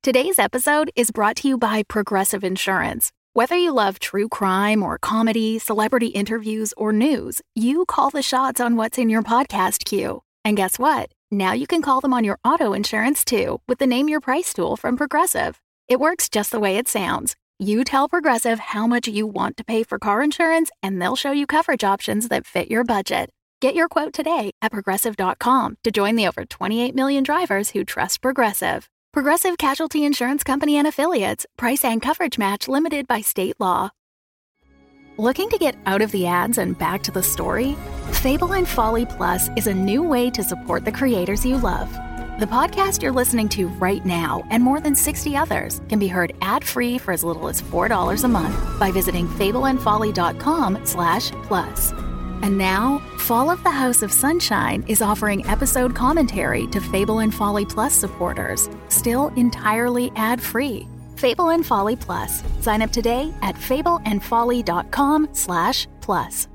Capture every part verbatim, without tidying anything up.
Today's episode is brought to you by Progressive Insurance. Whether you love true crime or comedy, celebrity interviews, or news, you call the shots on what's in your podcast queue. And guess what? Now you can call them on your auto insurance too with the Name Your Price tool from Progressive. It works just the way it sounds. You tell Progressive how much you want to pay for car insurance, and they'll show you coverage options that fit your budget. Get your quote today at Progressive dot com to join the over twenty-eight million drivers who trust Progressive. Progressive Casualty Insurance Company and Affiliates. Price and coverage match limited by state law. Looking to get out of the ads and back to the story? Fable and Folly Plus is a new way to support the creators you love. The podcast you're listening to right now and more than sixty others can be heard ad-free for as little as four dollars a month by visiting fableandfolly.com slash plus. And now, Fall of the House of Sunshine is offering episode commentary to Fable and Folly Plus supporters, still entirely ad-free. Fable and Folly Plus. Sign up today at fableandfolly.com slash plus.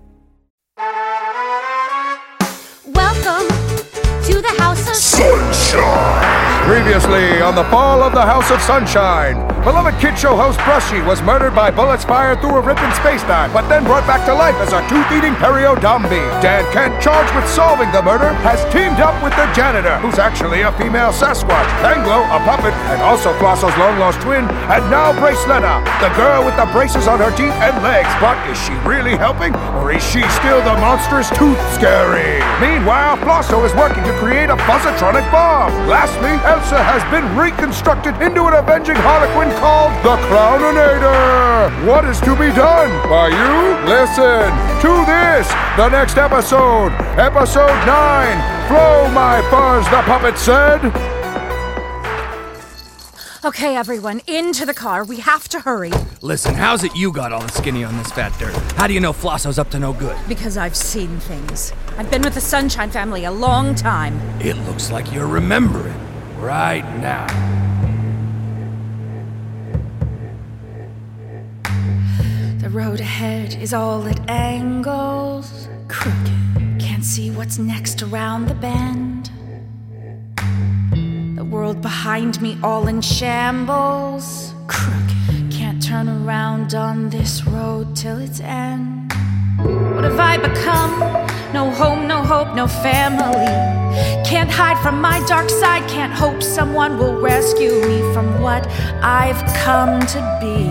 Welcome to the House of Sunshine! Previously on the Fall of the House of Sunshine, beloved kid show host Brushy was murdered by bullets fired through a rip in space-time, but then brought back to life as a tooth-eating periodombie. Dan Kent, charged with solving the murder, has teamed up with the janitor, who's actually a female Sasquatch, Anglo, a puppet, and also Flosso's long-lost twin, and now Braceletta, the girl with the braces on her teeth and legs. But is she really helping, or is she still the monstrous Tooth Scary? Meanwhile, Flosso is working to create a Fuzzatronic bomb. Lastly, Elsa has been reconstructed into an avenging harlequin called the Clowninator. What is to be done? By you? Listen to this, the next episode, episode nine. Flow, my fuzz, the puppet said. Okay, everyone, into the car. We have to hurry. Listen, how's it you got all the skinny on this fat dirt? How do you know Flosso's up to no good? Because I've seen things. I've been with the Sunshine family a long time. It looks like you're remembering right now. The road ahead is all at angles. Crooked. Can't see what's next around the bend. The world behind me all in shambles. Crooked. Can't turn around on this road till its end. What have I become? No home, no hope, no family. Can't hide from my dark side. Can't hope someone will rescue me from what I've come to be.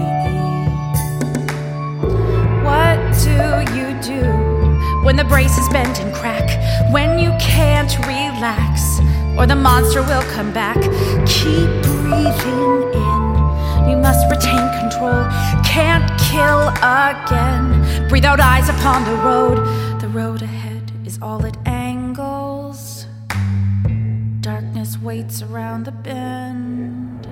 What do you do when the braces bend and crack? When you can't relax, or the monster will come back? Keep breathing in. You must retain control. Can't kill again. Breathe out, eyes upon the road. The road ahead is all at angles. Darkness waits around the bend.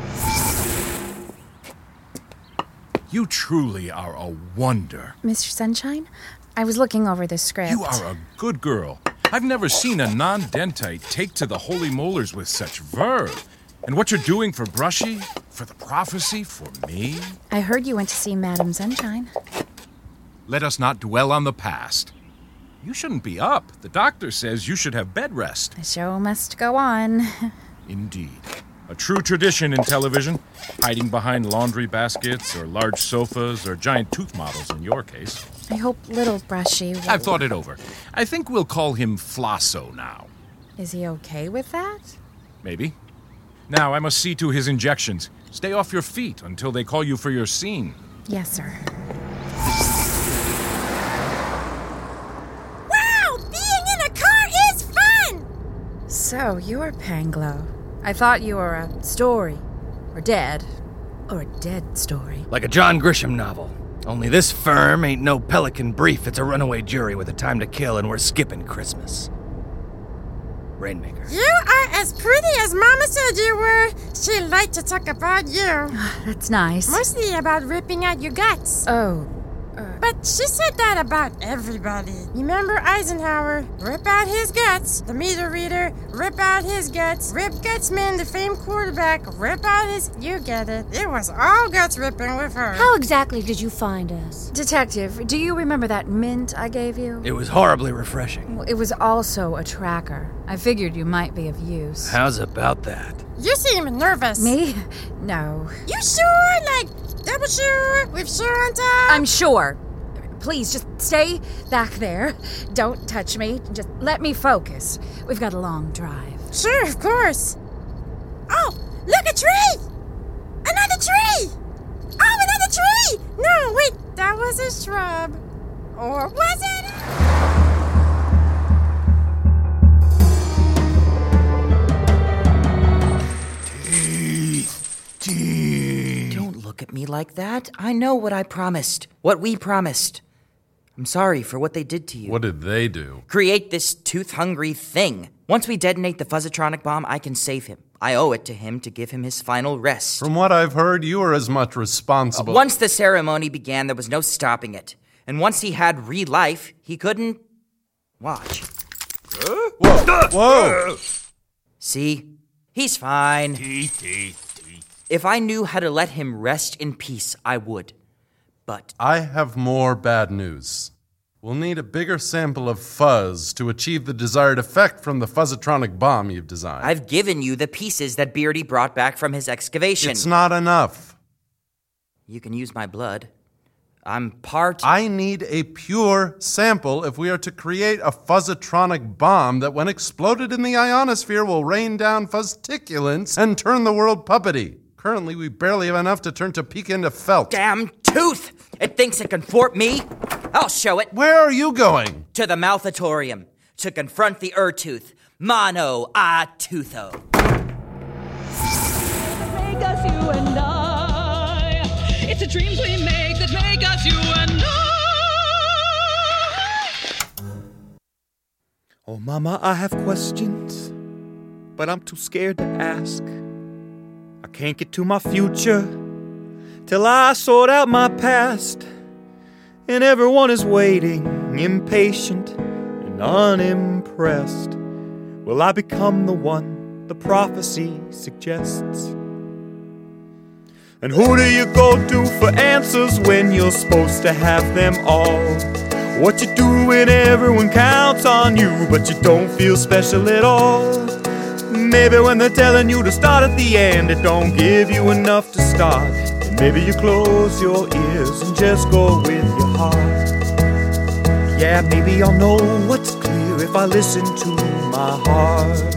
You truly are a wonder. Mister Sunshine, I was looking over the script. You are a good girl. I've never seen a non-dentite take to the holy molars with such verve. And what you're doing for Brushy, for the prophecy, for me? I heard you went to see Madam Sunshine. Let us not dwell on the past. You shouldn't be up. The doctor says you should have bed rest. The show must go on. Indeed. A true tradition in television, hiding behind laundry baskets or large sofas or giant tooth models in your case. I hope little Brushy will... I've thought it over. I think we'll call him Flosso now. Is he okay with that? Maybe. Now, I must see to his injections. Stay off your feet until they call you for your scene. Yes, sir. Wow! Being in a car is fun! So, you're Panglow. I thought you were a story. Or dead. Or a dead story. Like a John Grisham novel. Only this firm ain't no Pelican Brief. It's a runaway jury with a time to kill, and we're skipping Christmas. Rainmaker. You are as pretty as Mama said you were. She liked to talk about you. That's nice. Mostly about ripping out your guts. Oh, But she said that about everybody. Remember Eisenhower? Rip out his guts. The meter reader, rip out his guts. Rip Gutsman, the famed quarterback, rip out his... You get it. It was all guts ripping with her. How exactly did you find us? Detective, do you remember that mint I gave you? It was horribly refreshing. Well, it was also a tracker. I figured you might be of use. How's about that? You seem nervous. Me? No. You sure? Like, double sure? With sure on top? I'm sure. Please, just stay back there. Don't touch me. Just let me focus. We've got a long drive. Sure, of course. Oh, look, a tree! Another tree! Oh, another tree! No, wait, that was a shrub. Or was it? Teeth. Teeth. Don't look at me like that. I know what I promised. What we promised. I'm sorry for what they did to you. What did they do? Create this tooth-hungry thing. Once we detonate the Fuzzatronic bomb, I can save him. I owe it to him to give him his final rest. From what I've heard, you are as much responsible... Uh, once the ceremony began, there was no stopping it. And once he had re-life, he couldn't... watch. Uh, whoa! Whoa! See? He's fine. Teeth, teeth, teeth. If I knew how to let him rest in peace, I would. But... I have more bad news. We'll need a bigger sample of fuzz to achieve the desired effect from the Fuzzatronic bomb you've designed. I've given you the pieces that Beardy brought back from his excavation. It's not enough. You can use my blood. I'm part... I need a pure sample if we are to create a Fuzzatronic bomb that, when exploded in the ionosphere, will rain down fuzzticulants and turn the world puppety. Currently, we barely have enough to turn Topeka into felt. Damn tooth! It thinks it can thwart me. I'll show it. Where are you going? To the Mouthatorium, to confront the Ur-tooth. Mono a tootho. Make us you and I. It's the dreams we make that make us you and I. Oh, Mama, I have questions, but I'm too scared to ask. I can't get to my future till I sort out my past. And everyone is waiting, impatient and unimpressed. Will I become the one the prophecy suggests? And who do you go to for answers when you're supposed to have them all? What you do when everyone counts on you, but you don't feel special at all? Maybe when they're telling you to start at the end, it don't give you enough to start. And maybe you close your ears and just go with your heart. Yeah, maybe I'll know what's clear if I listen to my heart.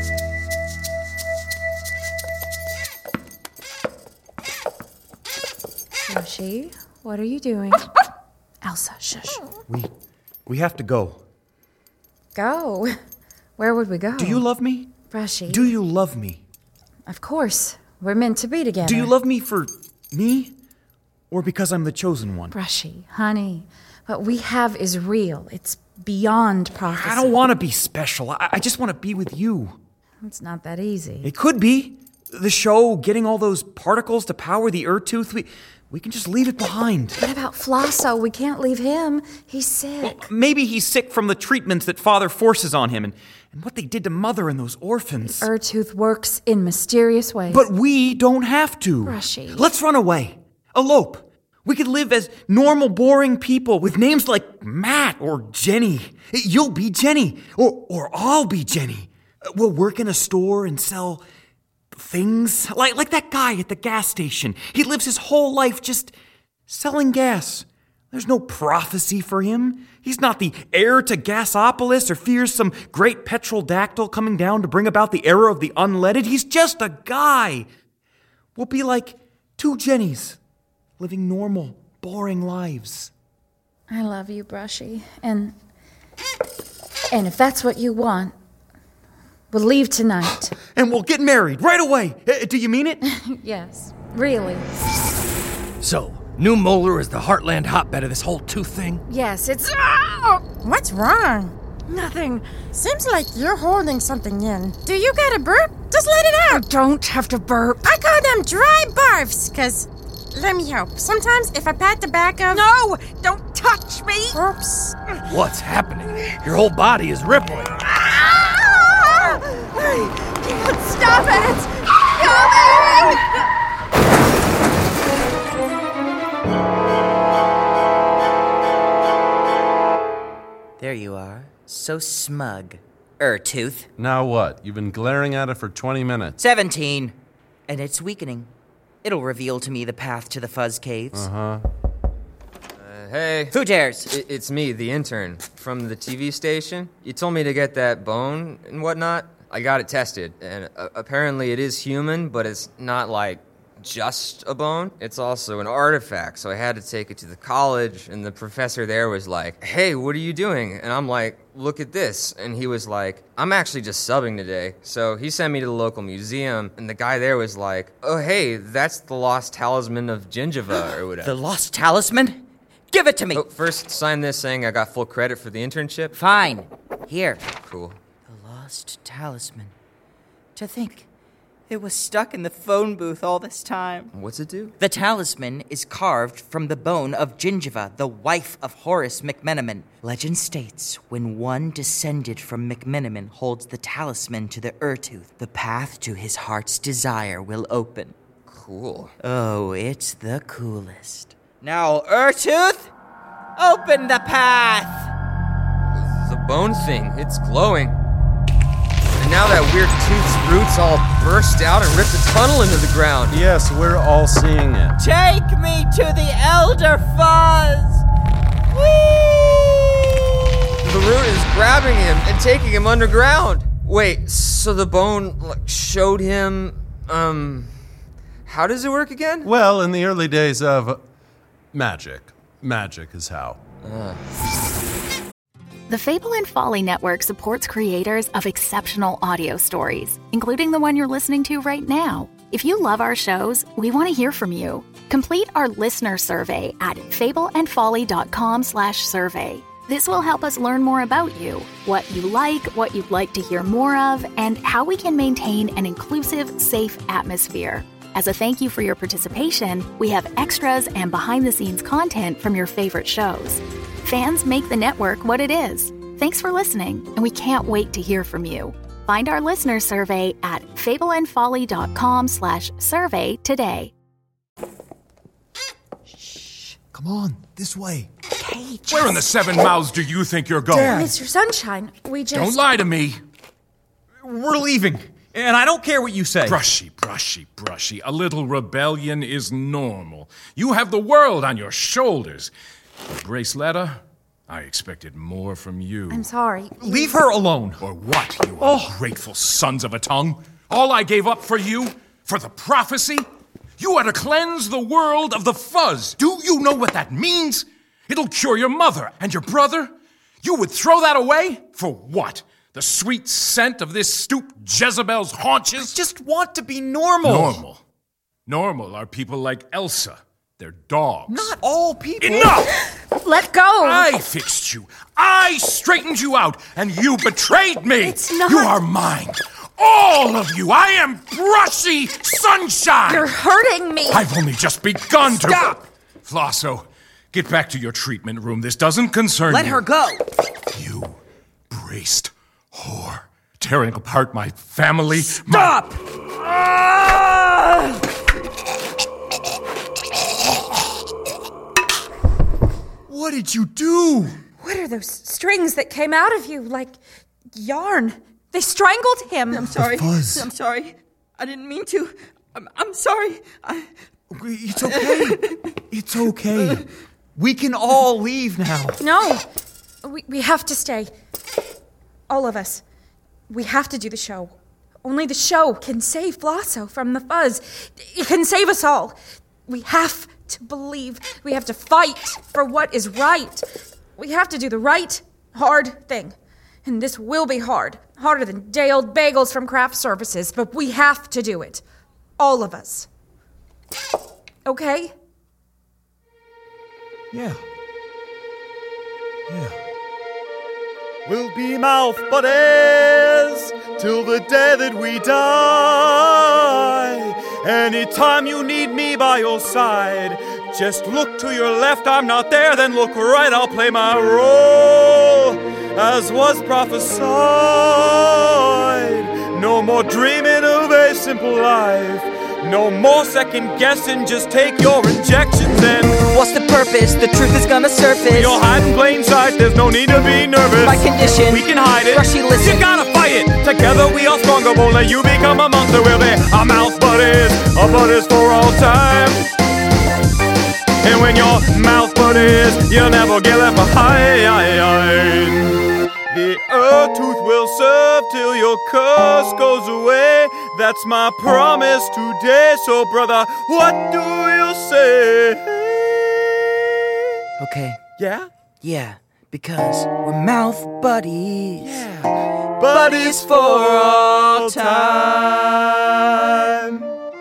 Brushy, what are you doing? Elsa, shush. We, we have to go. Go? Where would we go? Do you love me? Brushy. Do you love me? Of course. We're meant to be together. Do you love me for me? Or because I'm the chosen one? Brushy, honey, what we have is real. It's beyond prophecy. I don't want to be special. I, I just want to be with you. It's not that easy. It could be. The show, getting all those particles to power the Ur-tooth, we, we can just leave it behind. What about Flosso? We can't leave him. He's sick. Well, maybe he's sick from the treatments that Father forces on him and, and what they did to Mother and those orphans. Ur-tooth works in mysterious ways. But we don't have to. Brushy. Let's run away. Elope. We could live as normal, boring people with names like Matt or Jenny. You'll be Jenny, or, or I'll be Jenny. We'll work in a store and sell things. Like, like that guy at the gas station. He lives his whole life just selling gas. There's no prophecy for him. He's not the heir to Gasopolis or fears some great petrodactyl coming down to bring about the era of the unleaded. He's just a guy. We'll be like two Jennies, living normal, boring lives. I love you, Brushy. And and if that's what you want, we'll leave tonight. And we'll get married right away. Uh, do you mean it? Yes, really. So, New Molar is the heartland hotbed of this whole tooth thing? Yes, it's... Oh, what's wrong? Nothing. Seems like you're holding something in. Do you got a burp? Just let it I out. don't have to burp. I call them dry barfs, because let me help. Sometimes if I pat the back of... No! Don't touch me! Oops. What's happening? Your whole body is rippling. Ah! I can't stop it! It's coming! There you are. So smug. Er, Tooth. Now what? You've been glaring at it for twenty minutes. Seventeen. And it's weakening. It'll reveal to me the path to the Fuzz Caves. Uh-huh. Uh, hey. Who dares? I- it's me, the intern, from the T V station. You told me to get that bone and whatnot. I got it tested, and uh, apparently it is human, but it's not, like, just a bone. It's also an artifact, so I had to take it to the college, and the professor there was like, hey, what are you doing? And I'm like, look at this. And he was like, I'm actually just subbing today. So he sent me to the local museum, and the guy there was like, oh, hey, that's the lost talisman of Gingiva, or whatever. The lost talisman? Give it to me! Oh, first, sign this saying I got full credit for the internship. Fine. Here. Cool. The lost talisman. To think, it was stuck in the phone booth all this time. What's it do? The talisman is carved from the bone of Gingiva, the wife of Horace McMenamin. Legend states, when one descended from McMenamin holds the talisman to the Urtooth, the path to his heart's desire will open. Cool. Oh, it's the coolest. Now, Urtooth, open the path! The bone thing, it's glowing. And now that weird tooth's roots all burst out and ripped a tunnel into the ground. Yes, we're all seeing it. Take me to the Elder Fuzz! Whee! The root is grabbing him and taking him underground. Wait, so the bone like, showed him, um, how does it work again? Well, in the early days of magic. Magic is how. Uh. The Fable and Folly Network supports creators of exceptional audio stories, including the one you're listening to right now. If you love our shows, we want to hear from you. Complete our listener survey at fableandfolly.com slash survey. This will help us learn more about you, what you like, what you'd like to hear more of, and how we can maintain an inclusive, safe atmosphere. As a thank you for your participation, we have extras and behind-the-scenes content from your favorite shows. Fans make the network what it is. Thanks for listening, and we can't wait to hear from you. Find our listener survey at fableandfolly.com slash survey today. Shh. Come on, this way. Okay, just... Where in the seven mouths do you think you're going? Dad. Mister Sunshine, we just... Don't lie to me. We're leaving, and I don't care what you say. Brushy, brushy, brushy. A little rebellion is normal. You have the world on your shoulders. But Braceletta, I expected more from you. I'm sorry. Leave her alone. Or what, you oh. ungrateful sons of a tongue? All I gave up for you? For the prophecy? You are to cleanse the world of the fuzz. Do you know what that means? It'll cure your mother and your brother. You would throw that away? For what? The sweet scent of this stoop Jezebel's haunches? I just want to be normal. Normal. Normal are people like Elsa. They're dogs. Not all people. Enough! Let go! I fixed you. I straightened you out, and you betrayed me. It's not... You are mine. All of you. I am Brushy Sunshine. You're hurting me. I've only just begun Stop. to... Stop! Flosso, get back to your treatment room. This doesn't concern Let you. her go. You braced whore. Tearing apart my family. Stop! My... Ah! What did you do? What are those strings that came out of you? Like yarn. They strangled him. I'm sorry. Fuzz. I'm sorry. I didn't mean to. I'm, I'm sorry. I... It's okay. It's okay. We can all leave now. No. We, we have to stay. All of us. We have to do the show. Only the show can save Flosso from the fuzz. It can save us all. We have to believe. We have to fight for what is right. We have to do the right, hard thing. And this will be hard. Harder than day-old bagels from craft services. But we have to do it. All of us. Okay? Yeah. Yeah. We'll be mouth buddies till the day that we die. Anytime you need me by your side, just look to your left, I'm not there, then look right, I'll play my role, as was prophesied. No more dreaming of a simple life, no more second guessing, just take your injections and... What's the purpose? The truth is gonna surface. You'll hide in plain sight, there's no need to be nervous. My condition, we can hide it. Brushy, listen. You gotta fight it. Together we are stronger, won't let you become a monster. We'll be our mouth buddies, our buddies for all time. And when your mouth buddies, you'll never get left behind. The earth tooth will serve till your curse goes away. That's my promise today. So brother, what do you say? Okay. Yeah? Yeah, because we're mouth buddies. Yeah. Buddies for all time.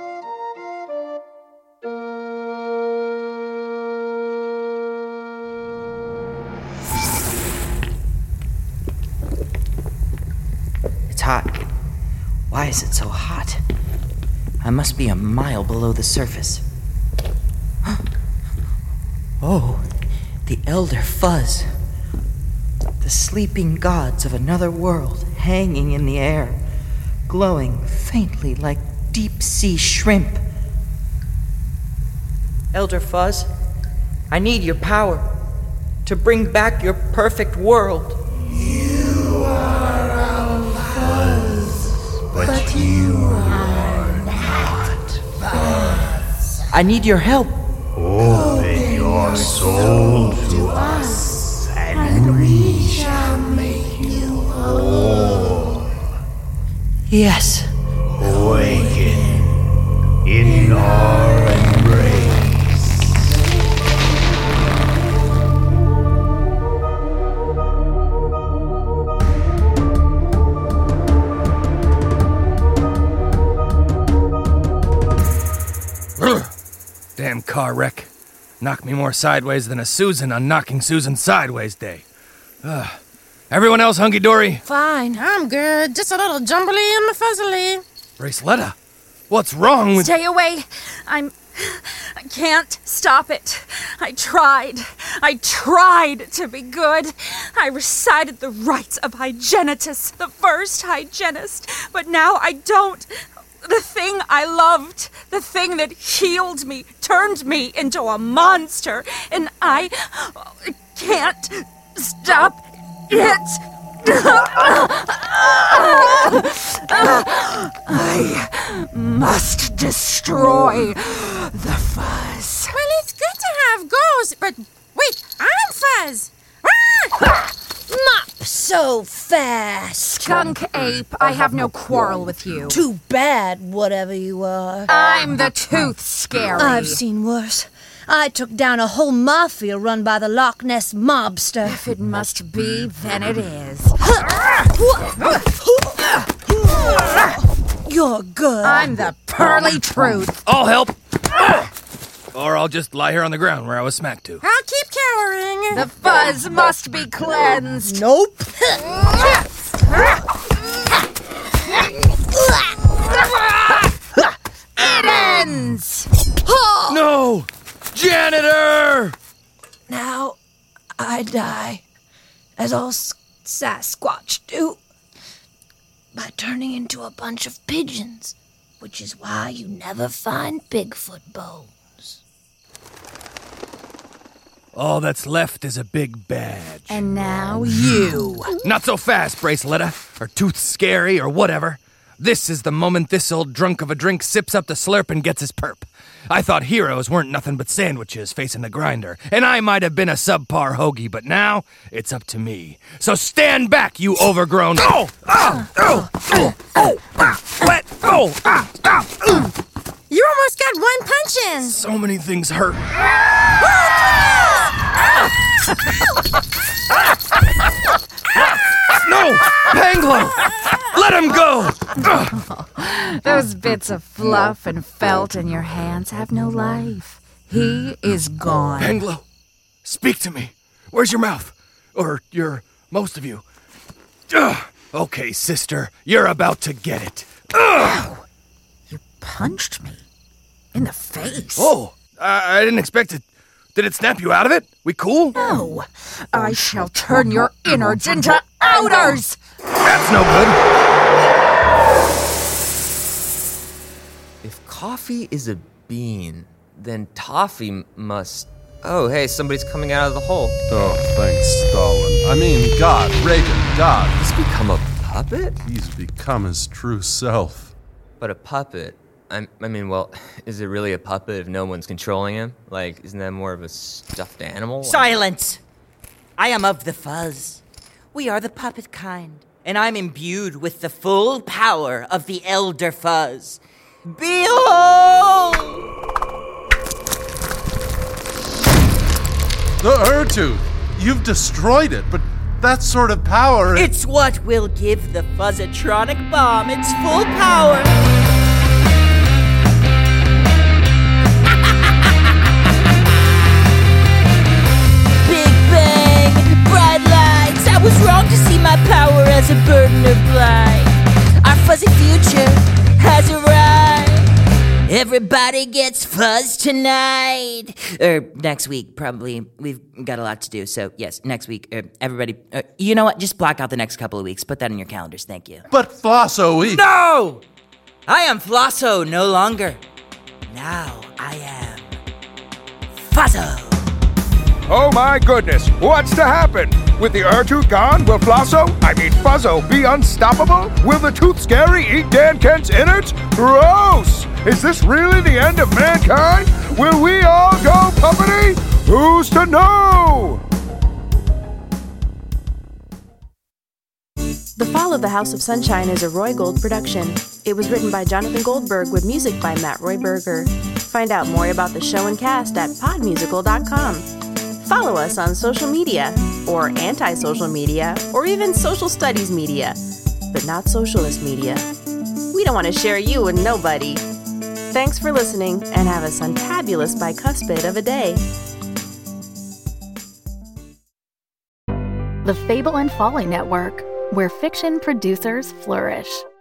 It's hot. Why is it so hot? I must be a mile below the surface. Oh, the Elder Fuzz. The sleeping gods of another world hanging in the air, glowing faintly like deep-sea shrimp. Elder Fuzz, I need your power to bring back your perfect world. You are our Fuzz, but, but you are not Fuzz. I need your help. Open your soul to us, and we shall make you whole. Yes. Awaken in our embrace. Damn car wreck. Knocked me more sideways than a Susan on knocking Susan sideways day. Ugh. Everyone else hunky-dory? Fine. I'm good. Just a little jumbly and fuzzily. Braceletta, what's wrong with... Stay away. I'm... I can't stop it. I tried. I tried to be good. I recited the rites of Hygienitus, the first hygienist, but now I don't. The thing I loved, the thing that healed me, turned me into a monster, and I can't stop it. I must destroy the Fuzz. Well, it's good to have goals, but wait, I'm Fuzz. Not so fast. Skunk ape, I have no quarrel with you. Too bad, whatever you are. I'm the Tooth Scary. I've seen worse. I took down a whole mafia run by the Loch Ness mobster. If it must be, then it is. You're good. I'm the Pearly Truth. I'll help. Or I'll just lie here on the ground where I was smacked to. I'll keep cowering. The Fuzz must be cleansed. Nope. It ends. No! Janitor! Now I die, as all Sasquatch do, by turning into a bunch of pigeons, which is why you never find Bigfoot bones. All that's left is a big badge. And now you. Not so fast, Braceletta, or Tooth Scary, or whatever. This is the moment this old drunk of a drink sips up the slurp and gets his perp. I thought heroes weren't nothing but sandwiches facing the grinder, and I might have been a subpar hoagie, but now it's up to me. So stand back, you overgrown... Oh! Oh! Oh! Oh! Oh! Let go! Ah! Ah! You almost got one punch in. So many things hurt. No! Panglo! Let him go! Those bits of fluff and felt in your hands have no life. He is gone. Panglo, speak to me. Where's your mouth? Or your... most of you. Ugh. Okay, sister, you're about to get it. Ugh. You punched me. In the face. Oh, I, I didn't expect it. Did it snap you out of it? We cool? No. I shall turn your innards into outers. That's no good. If coffee is a bean, then toffee must... Oh, hey, somebody's coming out of the hole. Oh, thanks, Stalin. I mean, God, Reagan, God. He's become a puppet? He's become his true self. But a puppet... I, I mean, well, is it really a puppet if no one's controlling him? Like, isn't that more of a stuffed animal? Silence! I am of the fuzz. We are the puppet kind, and I'm imbued with the full power of the Elder Fuzz. Behold! The Ur-Tooth! You've destroyed it, but that sort of power... It's what will give the Fuzzatronic bomb its full power. I was wrong to see my power as a burden or blight. Our fuzzy future has arrived. Everybody gets fuzz tonight. Or next week, probably. We've got a lot to do, so yes, next week. Uh, everybody, uh, you know what? Just block out the next couple of weeks. Put that in your calendars. Thank you. But Flosso, we... No! I am Flosso no longer. Now I am Fuzzo. Oh my goodness, what's to happen? With the Ur-Tooth gone, will Flosso, I mean Fuzzo, be unstoppable? Will the Tooth Scary eat Dan Kent's innards? Gross! Is this really the end of mankind? Will we all go puppety? Who's to know? The Fall of the House of Sunshine is a Roy Gold production. It was written by Jonathan Goldberg with music by Matt Roy Berger. Find out more about the show and cast at pod musical dot com. Follow us on social media, or anti-social media, or even social studies media, but not socialist media. We don't want to share you with nobody. Thanks for listening, and have a suntabulous bicuspid of a day. The Fable and Folly Network, where fiction producers flourish.